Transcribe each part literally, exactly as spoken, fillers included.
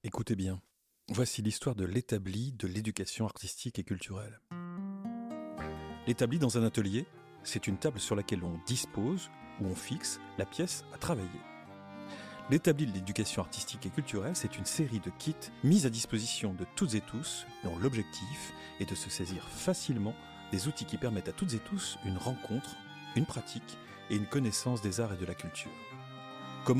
Écoutez bien, voici l'histoire de l'établi de l'éducation artistique et culturelle. L'établi dans un atelier, c'est une table sur laquelle on dispose ou on fixe la pièce à travailler. L'établi de l'éducation artistique et culturelle, c'est une série de kits mis à disposition de toutes et tous, dont l'objectif est de se saisir facilement des outils qui permettent à toutes et tous une rencontre, une pratique et une connaissance des arts et de la culture. Comment ?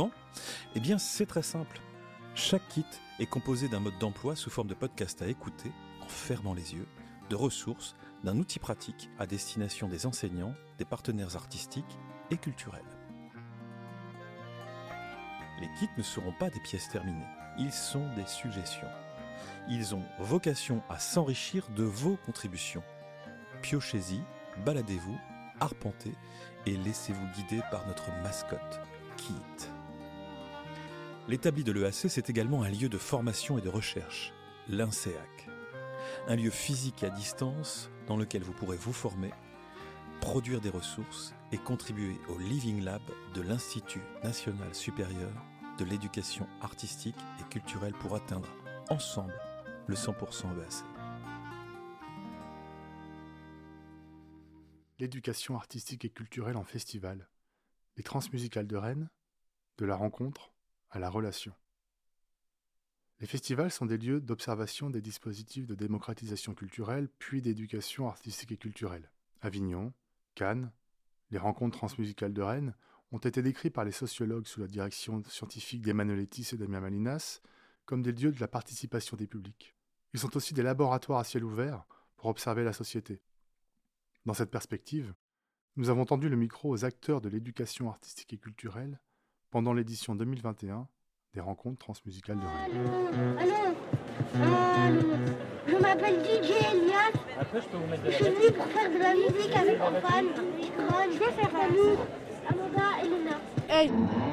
Eh bien, c'est très simple. Chaque kit est composé d'un mode d'emploi sous forme de podcast à écouter, en fermant les yeux, de ressources, d'un outil pratique à destination des enseignants, des partenaires artistiques et culturels. Les kits ne seront pas des pièces terminées, ils sont des suggestions. Ils ont vocation à s'enrichir de vos contributions. Piochez-y, baladez-vous, arpentez et laissez-vous guider par notre mascotte, Kit. L'établi de l'E A C, c'est également un lieu de formation et de recherche, l'INSEAC. Un lieu physique à distance dans lequel vous pourrez vous former, produire des ressources et contribuer au Living Lab de l'Institut national supérieur de l'éducation artistique et culturelle pour atteindre ensemble le cent pour cent E A C. L'éducation artistique et culturelle en festival. Les transmusicales de Rennes, de la rencontre à la relation. Les festivals sont des lieux d'observation des dispositifs de démocratisation culturelle puis d'éducation artistique et culturelle. Avignon, Cannes, les rencontres transmusicales de Rennes ont été décrits par les sociologues sous la direction scientifique d'Emmanuel Etis et Damien Malinas comme des lieux de la participation des publics. Ils sont aussi des laboratoires à ciel ouvert pour observer la société. Dans cette perspective, nous avons tendu le micro aux acteurs de l'éducation artistique et culturelle pendant l'édition deux mille vingt et un des rencontres transmusicales de Rennes. Allô, allô, euh, je m'appelle D J Elias. Je suis venu pour faire de la musique avec Antoine. Moi, je vais faire Alou, Amanda et Luna. Hey.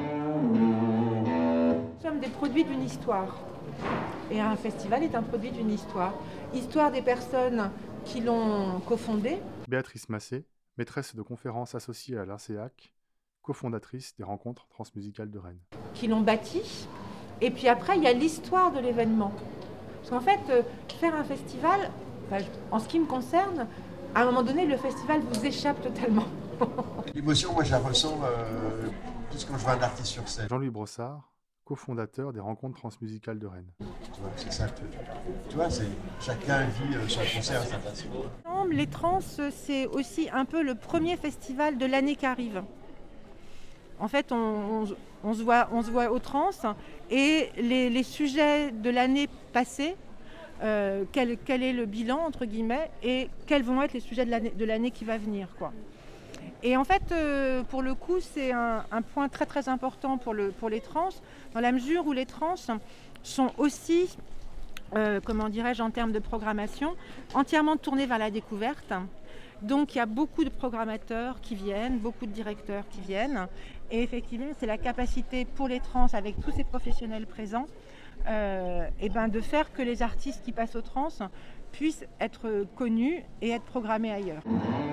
Nous sommes des produits d'une histoire. Et un festival est un produit d'une histoire. Histoire des personnes qui l'ont cofondé. Béatrice Massé, maîtresse de conférences associée à l'INSEAC, cofondatrice des rencontres transmusicales de Rennes. Qui l'ont bâti. Et puis après, il y a l'histoire de l'événement. Parce qu'en fait, euh, faire un festival, enfin, en ce qui me concerne, à un moment donné, le festival vous échappe totalement. L'émotion, moi, je la ressens euh, plus quand je vois un artiste sur scène. Jean-Louis Brossard, cofondateur des rencontres transmusicales de Rennes. Tu vois, c'est ça. Tu, tu vois, c'est, chacun vit euh, son concert à sa façon. Les Trans, c'est aussi un peu le premier festival de l'année qui arrive. En fait, on, on, on, se voit, on se voit aux Trans et les, les sujets de l'année passée, euh, quel, quel est le bilan, entre guillemets, et quels vont être les sujets de l'année, de l'année qui va venir, quoi. Et en fait, euh, pour le coup, c'est un, un point très très important pour, le, pour les trans, dans la mesure où les trans sont aussi, euh, comment dirais-je, en termes de programmation, entièrement tournés vers la découverte. Donc il y a beaucoup de programmateurs qui viennent, beaucoup de directeurs qui viennent. Et effectivement, c'est la capacité pour les trans, avec tous ces professionnels présents, euh, et ben de faire que les artistes qui passent aux trans puissent être connus et être programmés ailleurs.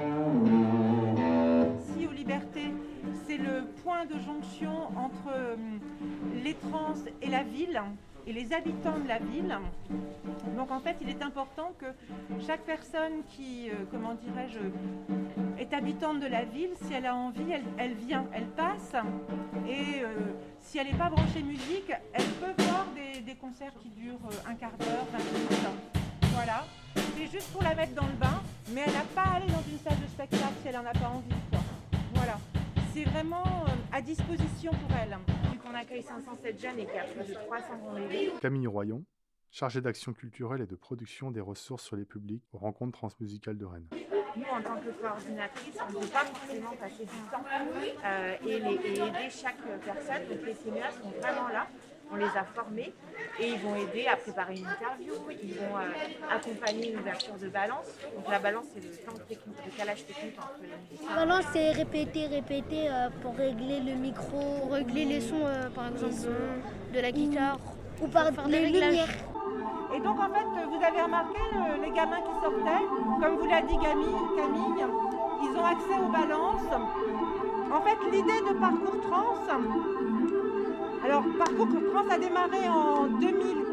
Ici, aux Libertés, c'est le point de jonction entre les trans et la ville, et les habitants de la ville. Donc en fait, il est important que chaque personne qui, euh, comment dirais-je, est habitante de la ville, si elle a envie, elle, elle vient, elle passe. Et euh, si elle n'est pas branchée musique, elle peut voir des, des concerts qui durent un quart d'heure, vingt minutes. Voilà. C'est juste pour la mettre dans le bain, mais elle n'a pas à aller dans une salle de spectacle si elle n'en a pas envie, quoi. Voilà. C'est vraiment euh, à disposition pour elle. On accueille cinq cent sept jeunes et qu'il y a plus de trois cents rendez-vous. Camille Royon, chargée d'action culturelle et de production des ressources sur les publics aux rencontres transmusicales de Rennes. Nous, en tant que coordinatrice, on ne peut pas forcément passer du temps euh, et, les, et aider chaque personne. Donc les seniors sont vraiment là, on les a formés et ils vont aider à préparer une interview, ils vont euh, accompagner une ouverture de balance. Donc la balance, c'est le temps technique, le calage technique entre les musiciens. La balance, c'est répéter, répéter euh, pour régler le micro, régler les sons, euh, par exemple, de, de la guitare, ou par les lumières. Et donc en fait, vous avez remarqué euh, les gamins qui sortaient, comme vous l'a dit Camille, Camille, ils ont accès aux balances. En fait, l'idée de Parcours Trans, alors Parcours Trans a démarré en deux mille quatre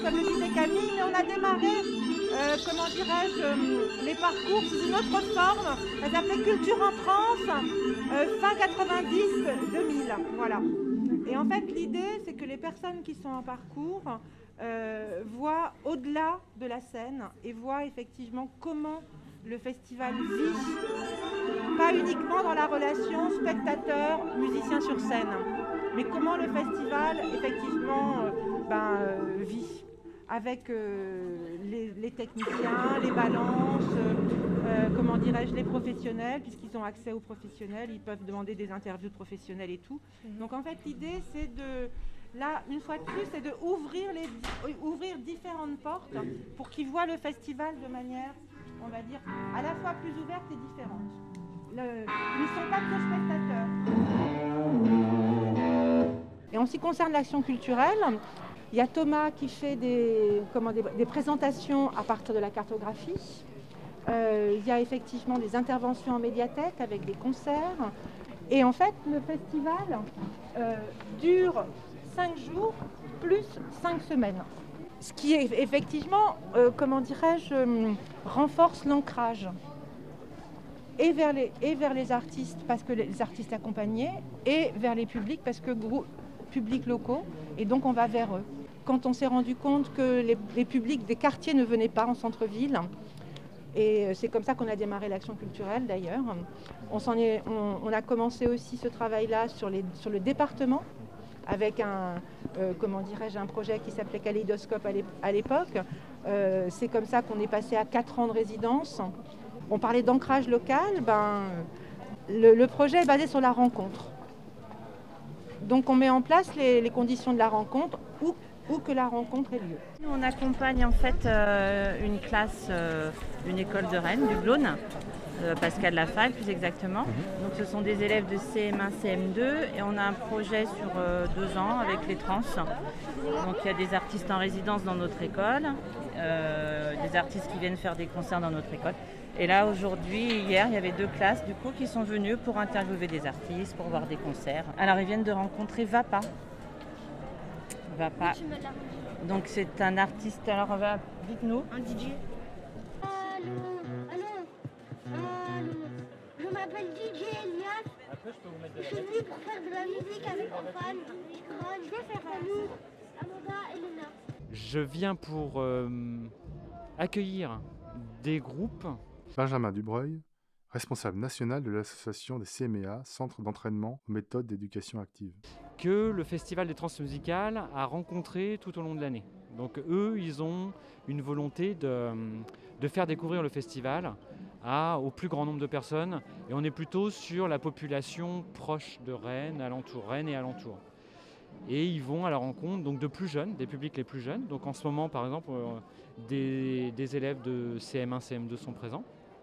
comme le disait Camille, mais on a démarré, euh, comment dirais-je, euh, les parcours sous une autre forme. Ça s'appelait Culture en France, euh, fin quatre-vingt-dix deux mille. Voilà. Et en fait, l'idée, c'est que les personnes qui sont en parcours euh, voient au-delà de la scène et voient effectivement comment le festival vit, pas uniquement dans la relation spectateur-musicien sur scène, mais comment le festival, effectivement, euh, ben, euh, vit, avec euh, les, les techniciens, les balances, euh, comment dirais-je, les professionnels, puisqu'ils ont accès aux professionnels, ils peuvent demander des interviews de professionnels et tout. Mmh. Donc en fait, l'idée, c'est de, là, une fois de plus, c'est de ouvrir, les, ouvrir différentes portes pour qu'ils voient le festival de manière, on va dire, à la fois plus ouverte et différente. Le, ils ne sont pas que spectateurs. Et en ce qui concerne l'action culturelle, il y a Thomas qui fait des, comment, des, des présentations à partir de la cartographie. Euh, il y a effectivement des interventions en médiathèque avec des concerts. Et en fait, le festival euh, dure cinq jours plus cinq semaines. Ce qui est effectivement, euh, comment dirais-je, euh, renforce l'ancrage. Et vers, les, et vers les artistes, parce que les artistes accompagnés, et vers les publics, parce que gros, publics locaux, et donc on va vers eux. Quand on s'est rendu compte que les, les publics des quartiers ne venaient pas en centre-ville, et c'est comme ça qu'on a démarré l'action culturelle d'ailleurs, on, s'en est, on, on a commencé aussi ce travail-là sur, les, sur le département, avec un, euh, comment dirais-je, un projet qui s'appelait Kaléidoscope à l'époque. Euh, c'est comme ça qu'on est passé à quatre ans de résidence. On parlait d'ancrage local, ben, le, le projet est basé sur la rencontre. Donc on met en place les, les conditions de la rencontre, où, où que la rencontre ait lieu. Nous, on accompagne en fait euh, une classe, euh, une école de Rennes, du Blône, euh, Pascal Lafalle plus exactement. Mmh. Donc ce sont des élèves de C M un, C M deux et on a un projet sur euh, deux ans avec les trans. Donc il y a des artistes en résidence dans notre école, euh, des artistes qui viennent faire des concerts dans notre école. Et là, aujourd'hui, hier, il y avait deux classes du coup qui sont venues pour interviewer des artistes, pour voir des concerts. Alors, ils viennent de rencontrer Vapa. Vapa. Donc, c'est un artiste. Alors, va, dites-nous. Un D J. Allô, allô, allô. Je m'appelle D J Elias. Je suis venu pour faire de la musique avec Antoine. Je vais faire la musique. Amanda et Lena. Je viens pour euh, accueillir des groupes. Benjamin Dubreuil, responsable national de l'association des C M E A, Centre d'entraînement aux méthodes d'éducation active. Que le Festival des Transmusicales a rencontré tout au long de l'année. Donc eux, ils ont une volonté de, de faire découvrir le festival à, au plus grand nombre de personnes. Et on est plutôt sur la population proche de Rennes, alentour, Rennes et alentour. Et ils vont à la rencontre donc, de plus jeunes, des publics les plus jeunes. Donc en ce moment, par exemple, euh, des, des élèves de C M un, C M deux sont présents.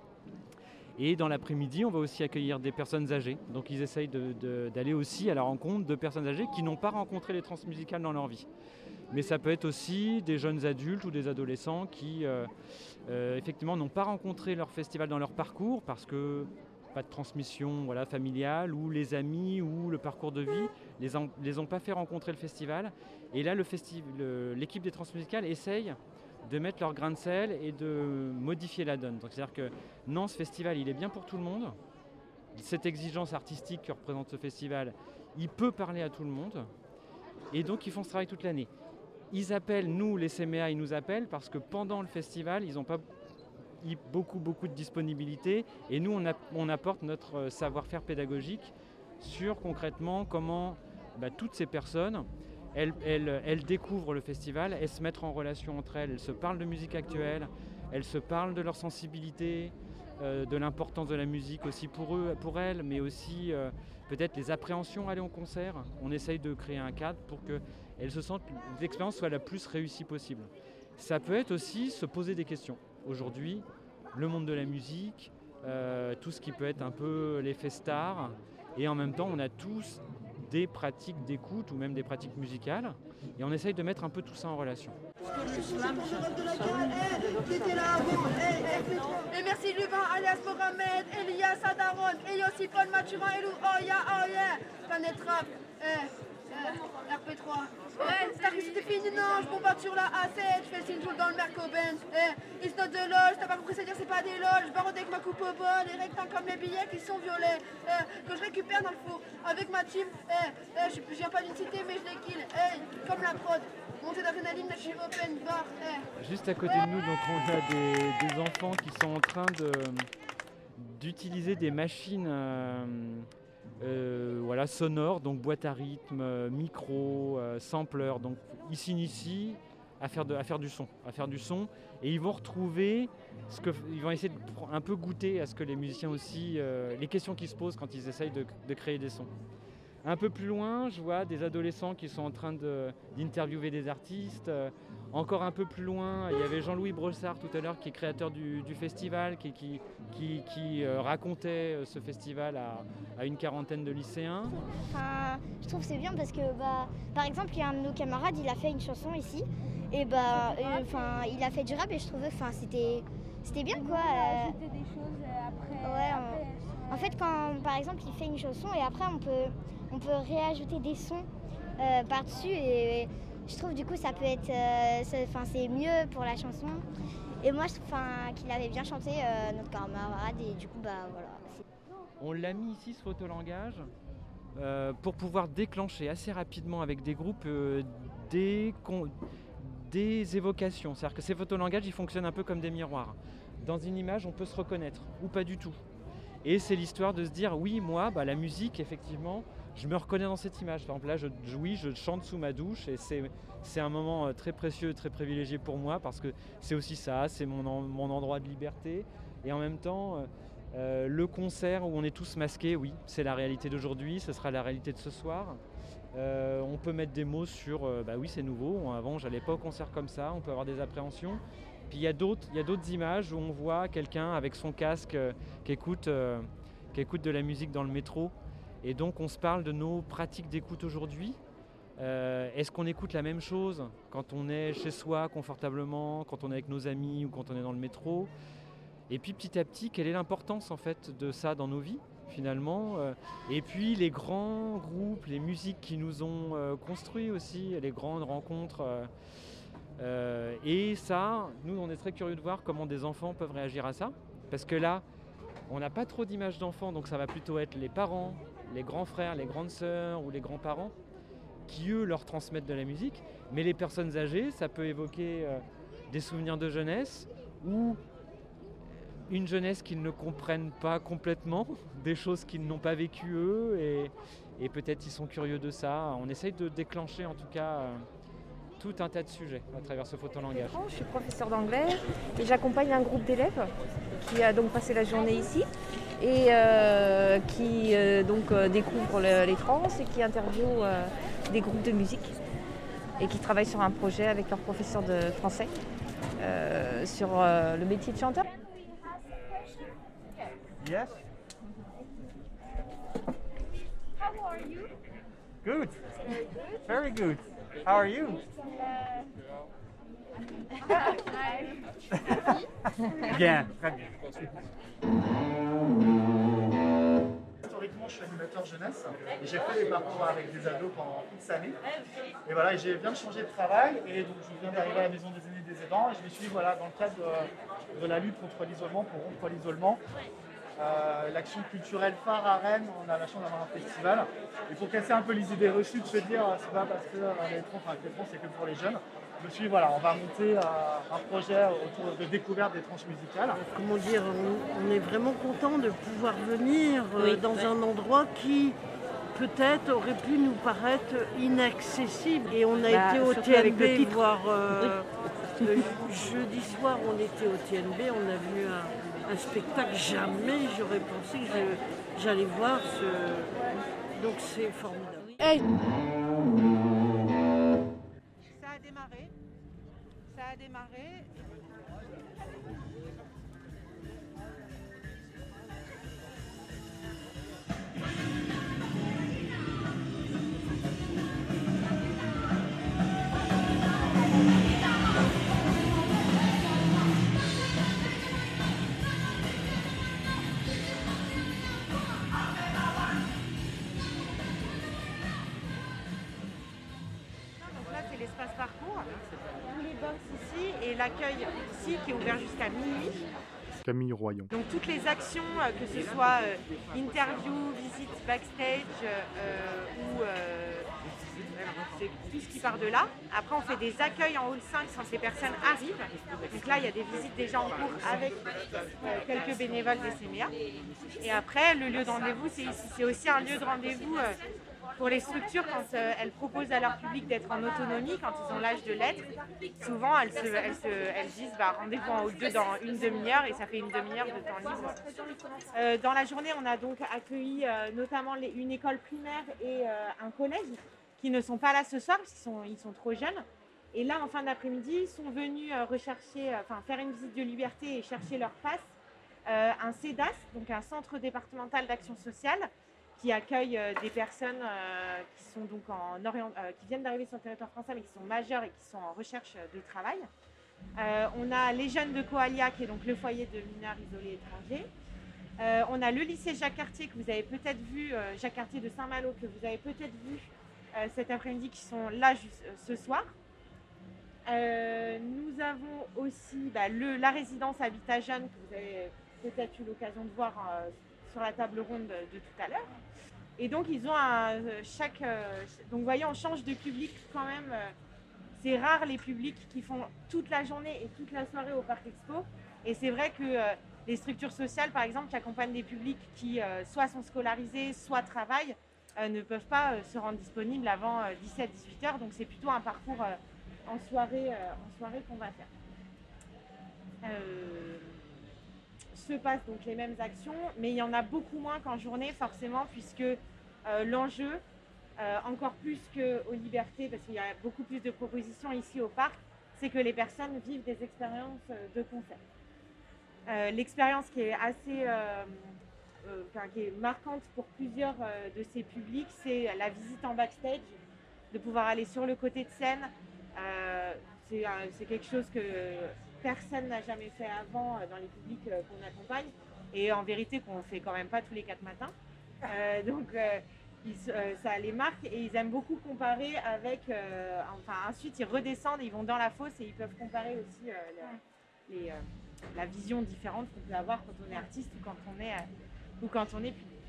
Et dans l'après-midi, on va aussi accueillir des personnes âgées. Donc ils essayent de, de, d'aller aussi à la rencontre de personnes âgées qui n'ont pas rencontré les transmusicales dans leur vie. Mais ça peut être aussi des jeunes adultes ou des adolescents qui, euh, euh, effectivement, n'ont pas rencontré leur festival dans leur parcours parce que pas de transmission voilà, familiale, ou les amis ou le parcours de vie les ont, les ont pas fait rencontrer le festival. Et là, le festi- le, l'équipe des transmusicales essaye de mettre leur grain de sel et de modifier la donne. Donc, c'est-à-dire que non, ce festival, il est bien pour tout le monde. Cette exigence artistique que représente ce festival, il peut parler à tout le monde. Et donc, ils font ce travail toute l'année. Ils appellent, nous, les C M E A, ils nous appellent parce que pendant le festival, ils n'ont pas beaucoup, beaucoup de disponibilité. Et nous, on, a, on apporte notre savoir-faire pédagogique sur concrètement comment bah, toutes ces personnes, elles, elles, elles découvrent le festival, elles se mettent en relation entre elles, elles se parlent de musique actuelle, elles se parlent de leur sensibilité, euh, de l'importance de la musique aussi pour eux, pour elles, mais aussi euh, peut-être les appréhensions à aller au concert. On essaye de créer un cadre pour qu'elles se sentent, que l'expérience soit la plus réussie possible. Ça peut être aussi se poser des questions. Aujourd'hui, le monde de la musique, euh, tout ce qui peut être un peu l'effet star, et en même temps, on a tous des pratiques d'écoute ou même des pratiques musicales, et on essaye de mettre un peu tout ça en relation. Et merci Lubin, alias Mohamed, Elias Adaron, et aussi Paul Mathurin, et Lou, oh yeah, oh yeah, Planète Rap, eh. R P trois. Ouais, c'était fini, non, je bombarde sur la A sept, je fais le signe tout dans le Merco-Benz. Eh, it's not the loge, t'as pas compris, c'est dire c'est pas des loges. Je barre avec ma coupe au bol, les rectangles comme les billets qui sont violets. Eh, que je récupère dans le four avec ma team. Eh, eh, je, je viens pas d'une cité, mais je les kill. Eh, comme la prod. Montée d'adrénaline, la chive open bar. Eh. Juste à côté de nous, donc on a des, des enfants qui sont en train de, d'utiliser des machines. Euh, Euh, voilà, sonore, donc boîte à rythme, euh, micro, euh, sampler. Donc ils s'initient à faire, de, à faire du son, à faire du son, et ils vont retrouver ce que, ils vont essayer de un peu goûter à ce que les musiciens aussi, euh, les questions qu'ils se posent quand ils essayent de, de créer des sons. Un peu plus loin, je vois des adolescents qui sont en train de, d'interviewer des artistes. Euh, encore un peu plus loin, il y avait Jean-Louis Brossard tout à l'heure, qui est créateur du, du festival, qui, qui, qui, qui euh, racontait ce festival à, à une quarantaine de lycéens. Enfin, je trouve que c'est bien parce que, bah, par exemple, il y a un de nos camarades, il a fait une chanson ici, et bah, euh, enfin, il a fait du rap, et je trouvais, enfin, c'était, c'était bien, quoi. Euh, ajouter des choses après. Ouais, après on, en fait, quand, par exemple, il fait une chanson, et après, on peut, on peut réajouter des sons euh, par-dessus, et, et je trouve, du coup, ça peut être, euh, c'est, enfin, c'est mieux pour la chanson. Et moi, je trouve enfin, qu'il avait bien chanté, euh, notre camarade, et du coup, bah, voilà. C'est... On l'a mis ici, ce photolangage, euh, pour pouvoir déclencher assez rapidement avec des groupes euh, des, con, des évocations. C'est-à-dire que ces photolangages, ils fonctionnent un peu comme des miroirs. Dans une image, on peut se reconnaître, ou pas du tout. Et c'est l'histoire de se dire, oui, moi, bah, la musique, effectivement, je me reconnais dans cette image. Par exemple, là, je, je, oui, je chante sous ma douche, et c'est, c'est un moment euh, très précieux, très privilégié pour moi, parce que c'est aussi ça, c'est mon, en, mon endroit de liberté. Et en même temps, euh, euh, le concert où on est tous masqués, oui, c'est la réalité d'aujourd'hui, ce sera la réalité de ce soir. Euh, on peut mettre des mots sur, euh, bah oui, c'est nouveau, avant, j'allais pas au concert comme ça, on peut avoir des appréhensions. Puis il y a d'autres, il y a d'autres images où on voit quelqu'un avec son casque euh, qui, écoute, euh, qui écoute de la musique dans le métro. Et donc on se parle de nos pratiques d'écoute aujourd'hui. Euh, est-ce qu'on écoute la même chose quand on est chez soi confortablement, quand on est avec nos amis ou quand on est dans le métro? Et puis petit à petit, quelle est l'importance en fait de ça dans nos vies finalement? Et puis les grands groupes, les musiques qui nous ont euh, construits aussi, les grandes rencontres. Euh, Euh, et ça, nous on est très curieux de voir comment des enfants peuvent réagir à ça, parce que là, on n'a pas trop d'images d'enfants, donc ça va plutôt être les parents, les grands frères, les grandes sœurs ou les grands-parents qui eux leur transmettent de la musique, mais les personnes âgées, ça peut évoquer euh, des souvenirs de jeunesse ou une jeunesse qu'ils ne comprennent pas complètement, des choses qu'ils n'ont pas vécues eux, et, et peut-être ils sont curieux de ça. On essaye de déclencher en tout cas euh, tout un tas de sujets à travers ce photolangage. Je suis professeure d'anglais et j'accompagne un groupe d'élèves qui a donc passé la journée ici et euh, qui euh, donc euh, découvre le, les trans et qui interviewe euh, des groupes de musique et qui travaille sur un projet avec leur professeur de français euh, sur euh, le métier de chanteur. Yes. How are you? Good. Very good. How are you? Bien, très bien. Historiquement, je suis animateur jeunesse et j'ai fait des parcours avec des ados pendant X années. Et voilà, je viens de changer de travail et donc je viens d'arriver à la maison des aînés des aidants et je me suis dit, voilà, dans le cadre de, de la lutte contre l'isolement, pour rompre l'isolement, Euh, l'action culturelle phare à Rennes, on a la chance d'avoir un festival. Et pour casser un peu les idées reçues de se dire c'est pas parce que euh, les trans, enfin, que les trans c'est que pour les jeunes, je me suis dit voilà, on va monter euh, un projet autour de découverte des trans musicales. Comment dire, on, on est vraiment content de pouvoir venir euh, oui, dans ouais. un endroit qui peut-être aurait pu nous paraître inaccessible. Et on a bah, été au T N B voir euh, oui. le jeudi soir, on était au T N B, on a vu un un spectacle, jamais j'aurais pensé que je, j'allais voir ce... Donc c'est formidable. Hey. Ça a démarré. Ça a démarré. et l'accueil ici qui est ouvert jusqu'à minuit. Camille Royon. Donc toutes les actions, euh, que ce soit euh, interview, visite backstage euh, ou euh, c'est tout ce qui part de là. Après on fait des accueils en hall cinq quand ces personnes arrivent. Donc là il y a des visites déjà en cours avec euh, quelques bénévoles des C M E A. Et après le lieu de rendez-vous c'est ici. C'est aussi un lieu de rendez-vous euh, pour les structures quand euh, elles proposent à leur public d'être en autonomie, quand ils ont l'âge de l'être. Souvent elles, se, elles, se, elles disent bah, rendez-vous en hall deux dans une demi-heure et ça fait une demi-heure de temps libre. Euh, dans la journée on a donc accueilli euh, notamment les, une école primaire et euh, un collège qui ne sont pas là ce soir parce qu'ils sont, ils sont trop jeunes. Et là, en fin d'après-midi, ils sont venus euh, rechercher, euh, enfin, faire une visite de liberté et chercher leur passe. Euh, un C E D A S, donc un centre départemental d'action sociale, qui accueille euh, des personnes euh, qui, sont donc en orient, euh, qui viennent d'arriver sur le territoire français, mais qui sont majeures et qui sont en recherche de travail. Euh, on a les jeunes de Coalia, qui est donc le foyer de mineurs isolés étrangers. Euh, on a le lycée Jacques Cartier, que vous avez peut-être vu, euh, Jacques Cartier de Saint-Malo, que vous avez peut-être vu Euh, cet après-midi qui sont là juste, euh, ce soir. Euh, nous avons aussi bah, le, la résidence Habitat Jeune que vous avez peut-être eu l'occasion de voir euh, sur la table ronde de, de tout à l'heure. Et donc ils ont un, chaque... Euh, donc vous voyez on change de public quand même. Euh, c'est rare les publics qui font toute la journée et toute la soirée au Parc Expo. Et c'est vrai que euh, les structures sociales par exemple qui accompagnent des publics qui euh, soit sont scolarisés, soit travaillent, Euh, ne peuvent pas euh, se rendre disponibles avant euh, dix-sept à dix-huit heures. Donc c'est plutôt un parcours euh, en soirée, euh, en soirée qu'on va faire. Euh, se passent donc les mêmes actions, mais il y en a beaucoup moins qu'en journée forcément, puisque euh, l'enjeu, euh, encore plus qu'aux libertés, parce qu'il y a beaucoup plus de propositions ici au parc, c'est que les personnes vivent des expériences de concert. Euh, l'expérience qui est assez... Euh, Euh, enfin, qui est marquante pour plusieurs euh, de ces publics, c'est la visite en backstage, de pouvoir aller sur le côté de scène. Euh, c'est, euh, c'est quelque chose que personne n'a jamais fait avant euh, dans les publics euh, qu'on accompagne, et en vérité qu'on ne fait quand même pas tous les quatre matins. Euh, donc euh, ils, euh, ça les marque et ils aiment beaucoup comparer avec... Euh, enfin ensuite ils redescendent, ils vont dans la fosse et ils peuvent comparer aussi euh, le, les, euh, la vision différente qu'on peut avoir quand on est artiste ou quand on est... Euh, ou quand on est public.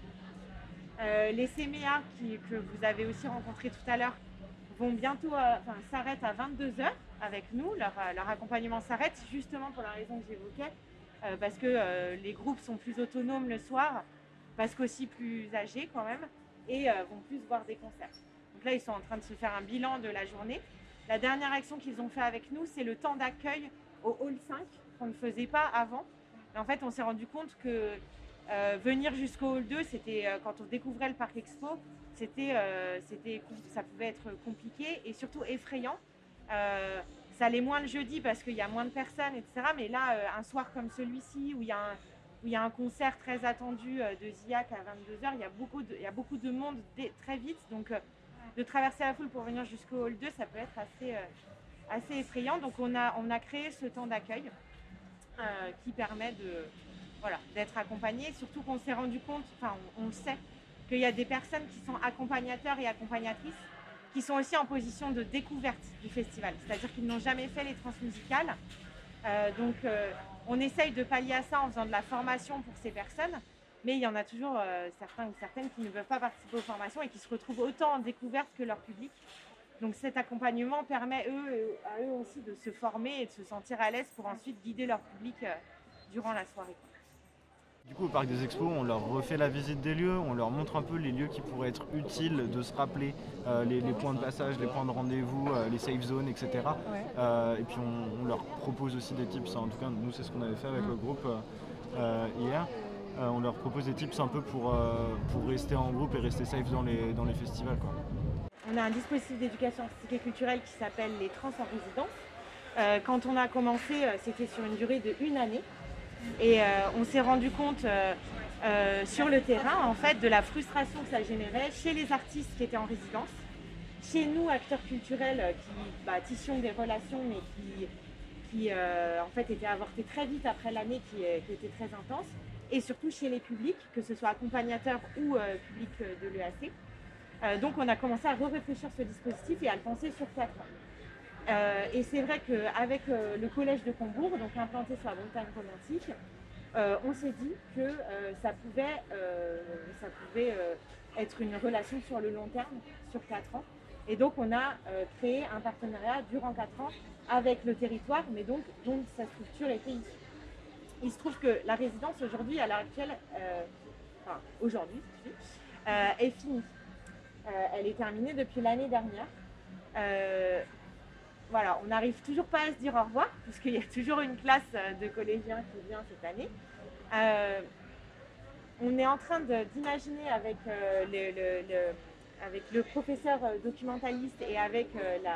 Euh, les C M E A qui, que vous avez aussi rencontrés tout à l'heure vont bientôt, euh, enfin, s'arrêtent à vingt-deux heures avec nous. Leur, leur accompagnement s'arrête justement pour la raison que j'évoquais, euh, parce que euh, les groupes sont plus autonomes le soir, parce qu'aussi plus âgés quand même, et euh, vont plus voir des concerts. Donc là, ils sont en train de se faire un bilan de la journée. La dernière action qu'ils ont fait avec nous, c'est le temps d'accueil au hall cinq, qu'on ne faisait pas avant. Et en fait, on s'est rendu compte que Euh, venir jusqu'au hall deux, c'était euh, quand on découvrait le Parc Expo, c'était, euh, c'était, ça pouvait être compliqué et surtout effrayant. Euh, ça l'est moins le jeudi parce qu'il y a moins de personnes, et cetera. Mais là, euh, un soir comme celui-ci où il y a un, où il y a un concert très attendu euh, de Ziak à vingt-deux heures, il y a beaucoup de, il y a beaucoup de monde dès, très vite. Donc euh, de traverser la foule pour venir jusqu'au hall deux, ça peut être assez, euh, assez effrayant. Donc on a, on a créé ce temps d'accueil euh, qui permet de... Voilà, d'être accompagné, surtout qu'on s'est rendu compte, enfin on, on sait qu'il y a des personnes qui sont accompagnateurs et accompagnatrices qui sont aussi en position de découverte du festival, c'est-à-dire qu'ils n'ont jamais fait les transmusicales. Euh, donc euh, on essaye de pallier à ça en faisant de la formation pour ces personnes, mais il y en a toujours euh, certains ou certaines qui ne peuvent pas participer aux formations et qui se retrouvent autant en découverte que leur public. Donc cet accompagnement permet eux, à eux aussi de se former et de se sentir à l'aise pour ensuite guider leur public euh, durant la soirée. Du coup, au Parc des Expos, on leur refait la visite des lieux, on leur montre un peu les lieux qui pourraient être utiles de se rappeler, euh, les, les points de passage, les points de rendez-vous, euh, les safe zones, et cetera. Ouais. Euh, et puis on, on leur propose aussi des tips, en tout cas nous c'est ce qu'on avait fait avec mmh. le groupe euh, hier. Euh, on leur propose des tips un peu pour, euh, pour rester en groupe et rester safe dans les, dans les festivals, quoi. On a un dispositif d'éducation artistique et culturelle qui s'appelle les Trans en résidence. Euh, quand on a commencé, c'était sur une durée de une année. Et euh, on s'est rendu compte euh, euh, sur le terrain en fait de la frustration que ça générait chez les artistes qui étaient en résidence, chez nous acteurs culturels euh, qui bah, tissions des relations mais qui, qui euh, en fait étaient avortées très vite après l'année qui, qui était très intense, et surtout chez les publics, que ce soit accompagnateurs ou euh, public de l'E A C. Euh, donc on a commencé à re-réfléchir ce dispositif et à le penser sur quatre ans. Euh, et c'est vrai qu'avec euh, le collège de Combourg, donc implanté sur la montagne romantique, euh, on s'est dit que euh, ça pouvait, euh, ça pouvait euh, être une relation sur le long terme, sur quatre ans. Et donc on a euh, créé un partenariat durant quatre ans avec le territoire, mais donc dont sa structure était issue. Il se trouve que la résidence aujourd'hui, à l'heure actuelle, euh, enfin aujourd'hui, euh, est finie. Euh, elle est terminée depuis l'année dernière. Euh, voilà, on n'arrive toujours pas à se dire au revoir, puisqu'il y a toujours une classe de collégiens qui vient cette année. Euh, on est en train de, d'imaginer avec, euh, le, le, le, avec le professeur documentaliste et avec euh, la...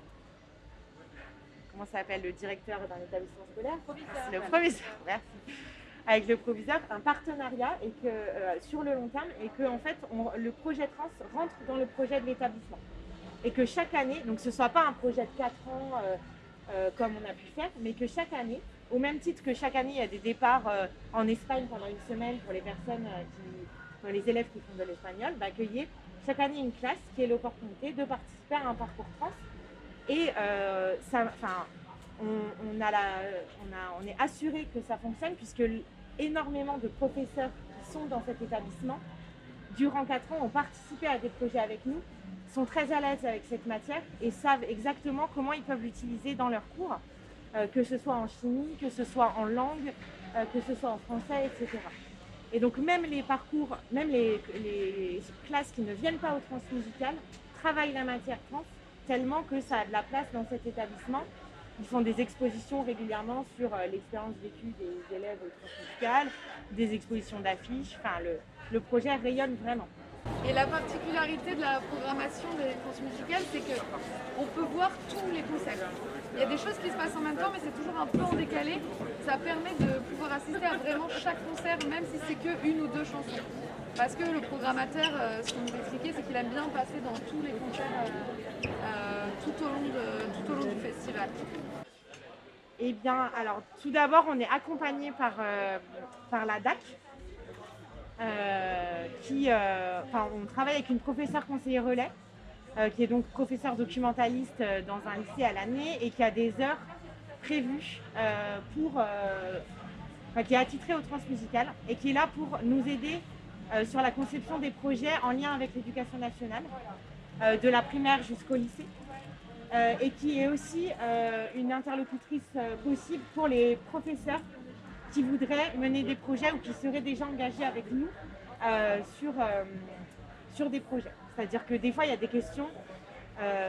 Comment ça s'appelle, le directeur d'un établissement scolaire ? Proviseur. Le proviseur, merci. Avec le proviseur, un partenariat et que, euh, sur le long terme et que en fait, on, le projet trans rentre dans le projet de l'établissement. Et que chaque année, donc ce ne soit pas un projet de quatre ans euh, euh, comme on a pu faire, mais que chaque année, au même titre que chaque année, il y a des départs euh, en Espagne pendant une semaine pour les personnes euh, qui, pour les élèves qui font de l'espagnol, bah, qu'il y ait chaque année une classe qui ait l'opportunité de participer à un parcours trans. Et euh, ça, enfin, on, on, a la, on, a, on est assuré que ça fonctionne puisque énormément de professeurs qui sont dans cet établissement, durant quatre ans, ont participé à des projets avec nous, sont très à l'aise avec cette matière et savent exactement comment ils peuvent l'utiliser dans leurs cours, euh, que ce soit en chimie, que ce soit en langue, euh, que ce soit en français, et cetera. Et donc même les parcours, même les, les classes qui ne viennent pas au transmusical travaillent la matière trans tellement que ça a de la place dans cet établissement. Ils font des expositions régulièrement sur euh, l'expérience vécue des élèves au transmusical, des expositions d'affiches, enfin le, le projet rayonne vraiment. Et la particularité de la programmation des transmusicales, c'est qu'on peut voir tous les concerts. Il y a des choses qui se passent en même temps, mais c'est toujours un peu en décalé. Ça permet de pouvoir assister à vraiment chaque concert, même si c'est qu'une ou deux chansons. Parce que le programmateur, euh, ce qu'on nous expliquait, c'est qu'il aime bien passer dans tous les concerts euh, euh, tout, au long de, tout au long du festival. Eh bien, alors, tout d'abord, on est accompagné par, euh, par la D A C. Euh, qui, euh, enfin, on travaille avec une professeure conseiller relais, euh, qui est donc professeure documentaliste euh, dans un lycée à l'année et qui a des heures prévues euh, pour, euh, enfin, qui est attitrée au transmusical et qui est là pour nous aider euh, sur la conception des projets en lien avec l'éducation nationale, euh, de la primaire jusqu'au lycée, euh, et qui est aussi euh, une interlocutrice euh, possible pour les professeurs qui voudraient mener des projets ou qui seraient déjà engagés avec nous euh, sur, euh, sur des projets. C'est-à-dire que des fois, il y a des questions, euh,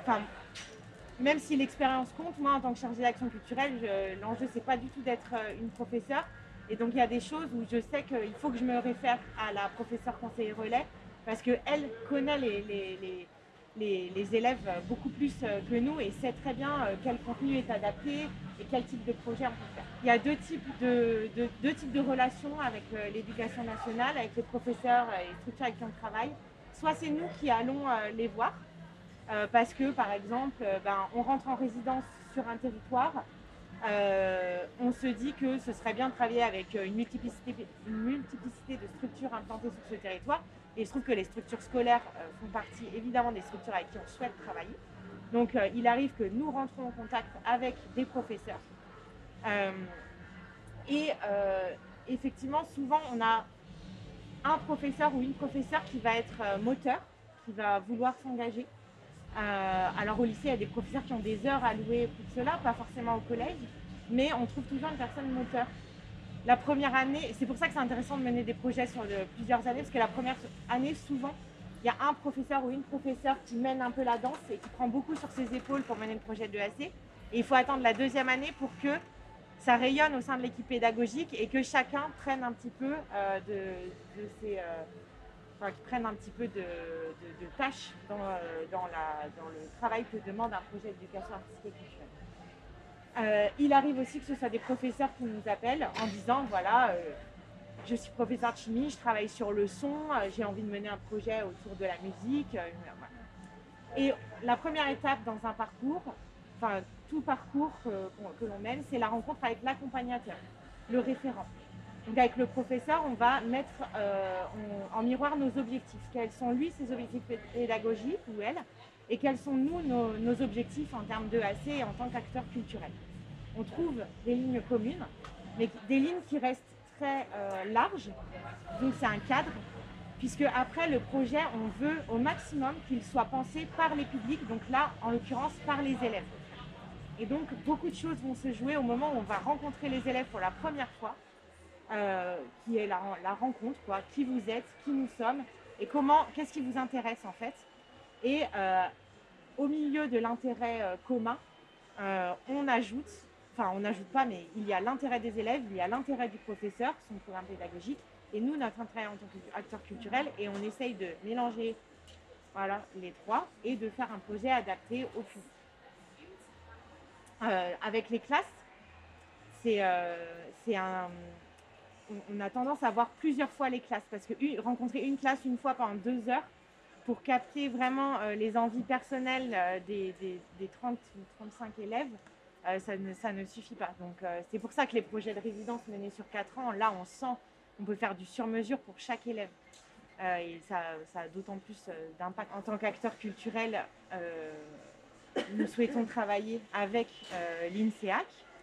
même si l'expérience compte, moi, en tant que chargée d'action culturelle, je, l'enjeu, c'est pas du tout d'être une professeure. Et donc, il y a des choses où je sais qu'il faut que je me réfère à la professeure conseiller relais parce qu'elle connaît les, les, les, les, les élèves beaucoup plus que nous et sait très bien quel contenu est adapté et quel type de projet on peut faire. Il y a deux types de, de, deux types de relations avec euh, l'éducation nationale, avec les professeurs et les structures avec qui on travaille. Soit c'est nous qui allons euh, les voir, euh, parce que par exemple, euh, ben, on rentre en résidence sur un territoire, euh, on se dit que ce serait bien de travailler avec une multiplicité, une multiplicité de structures implantées sur ce territoire. Et il se trouve que les structures scolaires euh, font partie évidemment des structures avec qui on souhaite travailler. Donc euh, il arrive que nous rentrons en contact avec des professeurs. Euh, et euh, effectivement, souvent, on a un professeur ou une professeure qui va être euh, moteur, qui va vouloir s'engager. Euh, alors au lycée, il y a des professeurs qui ont des heures allouées pour cela, pas forcément au collège, mais on trouve toujours une personne moteur. La première année, c'est pour ça que c'est intéressant de mener des projets sur de, plusieurs années, parce que la première année, souvent, il y a un professeur ou une professeure qui mène un peu la danse et qui prend beaucoup sur ses épaules pour mener le projet de l'E A C. Et il faut attendre la deuxième année pour que ça rayonne au sein de l'équipe pédagogique et que chacun prenne un petit peu euh, de, de ses, euh, enfin, qui prenne un petit peu de, de, de tâches dans, euh, dans, la, dans le travail que demande un projet d'éducation artistique et culturelle. Euh, il arrive aussi que ce soit des professeurs qui nous appellent en disant voilà, euh, je suis professeur de chimie, je travaille sur le son, euh, j'ai envie de mener un projet autour de la musique. Euh, voilà. Et la première étape dans un parcours, enfin tout parcours que, que l'on mène, c'est la rencontre avec l'accompagnateur, le référent. Donc avec le professeur, on va mettre euh, on, en miroir nos objectifs. Quels sont lui ses objectifs pédagogiques ou elle, et quels sont, nous, nos, nos objectifs en termes d'E A C et en tant qu'acteur culturel. On trouve des lignes communes, mais des lignes qui restent très euh, larges, donc c'est un cadre, puisque après le projet, on veut au maximum qu'il soit pensé par les publics, donc là, en l'occurrence, par les élèves. Et donc, beaucoup de choses vont se jouer au moment où on va rencontrer les élèves pour la première fois, euh, qui est la, la rencontre, quoi. Qui vous êtes, qui nous sommes, et comment, qu'est-ce qui vous intéresse en fait. Et euh, au milieu de l'intérêt euh, commun, euh, on ajoute, enfin on n'ajoute pas, mais il y a l'intérêt des élèves, il y a l'intérêt du professeur, son programme pédagogique, et nous, notre intérêt en tant qu'acteur culturel, et on essaye de mélanger voilà, les trois et de faire un projet adapté au public. Euh, avec les classes, c'est, euh, c'est un, on, on a tendance à voir plusieurs fois les classes parce que une, rencontrer une classe une fois pendant deux heures pour capter vraiment euh, les envies personnelles euh, des, des, des trente ou trente-cinq élèves, euh, ça, ne, ça ne suffit pas. Donc euh, c'est pour ça que les projets de résidence menés sur quatre ans, là on sent qu'on peut faire du sur-mesure pour chaque élève. Euh, et ça, ça a d'autant plus euh, d'impact. En tant qu'acteur culturel, euh, nous souhaitons travailler avec euh, l'INSEAC.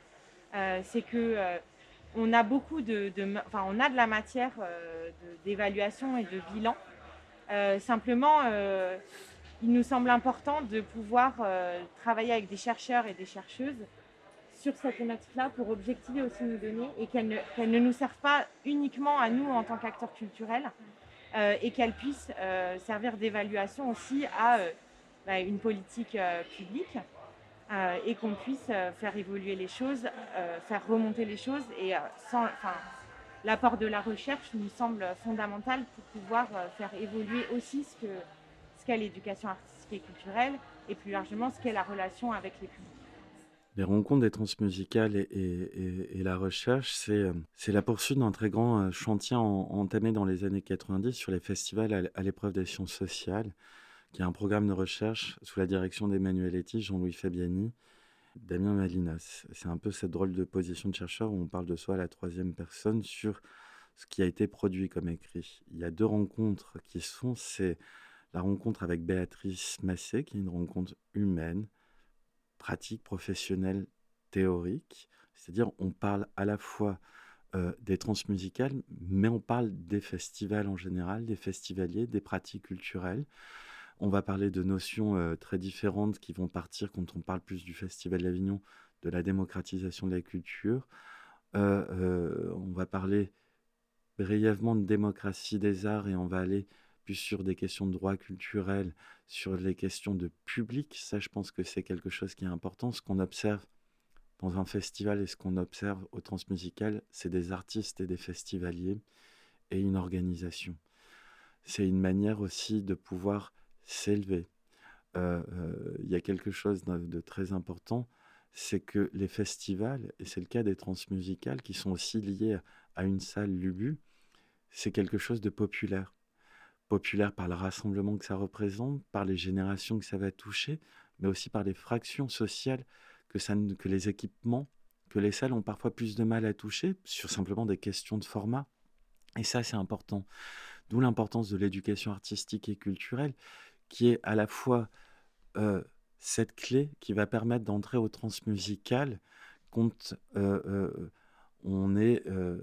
Euh, c'est que euh, on a beaucoup de, de, enfin, on a de la matière euh, de, d'évaluation et de bilan. Euh, simplement, euh, il nous semble important de pouvoir euh, travailler avec des chercheurs et des chercheuses sur cette thématique-là pour objectiver aussi nos données et qu'elles ne, qu'elles ne nous servent pas uniquement à nous en tant qu'acteurs culturels euh, et qu'elles puissent euh, servir d'évaluation aussi à euh, bah, une politique euh, publique euh, et qu'on puisse euh, faire évoluer les choses, euh, faire remonter les choses et euh, sans, enfin, l'apport de la recherche nous semble fondamental pour pouvoir euh, faire évoluer aussi ce, que, ce qu'est l'éducation artistique et culturelle et plus largement ce qu'est la relation avec les publics. Les rencontres des transmusicales et, et, et, et la recherche, c'est, c'est la poursuite d'un très grand chantier en, entamé dans les années quatre-vingt-dix sur les festivals à, à l'épreuve des sciences sociales, qui est un programme de recherche sous la direction d'Emmanuel Etty, Jean-Louis Fabiani, Damien Malinas. C'est un peu cette drôle de position de chercheur où on parle de soi à la troisième personne sur ce qui a été produit comme écrit. Il y a deux rencontres qui sont, c'est la rencontre avec Béatrice Massé, qui est une rencontre humaine, pratique, professionnelle, théorique. C'est-à-dire on parle à la fois euh, des transmusicales, mais on parle des festivals en général, des festivaliers, des pratiques culturelles. On va parler de notions euh, très différentes qui vont partir, quand on parle plus du Festival d'Avignon, de la démocratisation de la culture. Euh, euh, on va parler brièvement de démocratie des arts et on va aller plus sur des questions de droit culturel, sur les questions de public. Ça, je pense que c'est quelque chose qui est important. Ce qu'on observe dans un festival et ce qu'on observe au Transmusical, c'est des artistes et des festivaliers et une organisation. C'est une manière aussi de pouvoir s'élever. Il euh, euh, y a quelque chose de, de très important, c'est que les festivals, et c'est le cas des transmusicales, qui sont aussi liés à une salle Lubu, c'est quelque chose de populaire. Populaire par le rassemblement que ça représente, par les générations que ça va toucher, mais aussi par les fractions sociales que, ça, que les équipements, que les salles ont parfois plus de mal à toucher, sur simplement des questions de format. Et ça, c'est important. D'où l'importance de l'éducation artistique et culturelle, qui est à la fois euh, cette clé qui va permettre d'entrer au transmusical quand euh, euh, on est euh,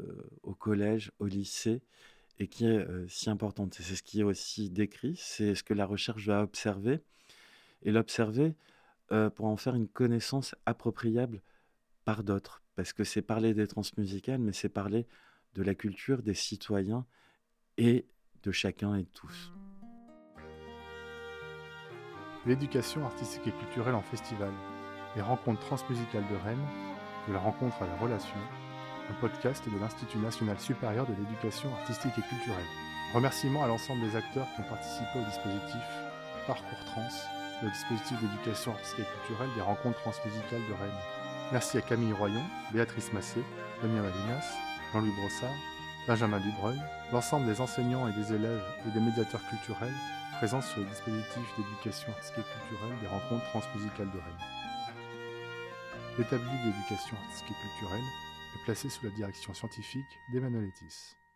au collège, au lycée, et qui est euh, si importante. Et c'est ce qui est aussi décrit, c'est ce que la recherche va observer, et l'observer euh, pour en faire une connaissance appropriable par d'autres. Parce que c'est parler des transmusicales, mais c'est parler de la culture des citoyens et de chacun et de tous. L'éducation artistique et culturelle en festival, les rencontres transmusicales de Rennes, de la rencontre à la relation, un podcast de l'Institut national supérieur de l'éducation artistique et culturelle. Remerciements à l'ensemble des acteurs qui ont participé au dispositif Parcours Trans, le dispositif d'éducation artistique et culturelle des rencontres transmusicales de Rennes. Merci à Camille Royon, Béatrice Massé, Damien Malinas, Jean-Louis Brossard, Benjamin Dubreuil, l'ensemble des enseignants et des élèves et des médiateurs culturels présents sur le dispositif d'éducation artistique et culturelle des rencontres transmusicales de Rennes. L'établi d'éducation artistique et culturelle est placé sous la direction scientifique d'Emmanuel Etty.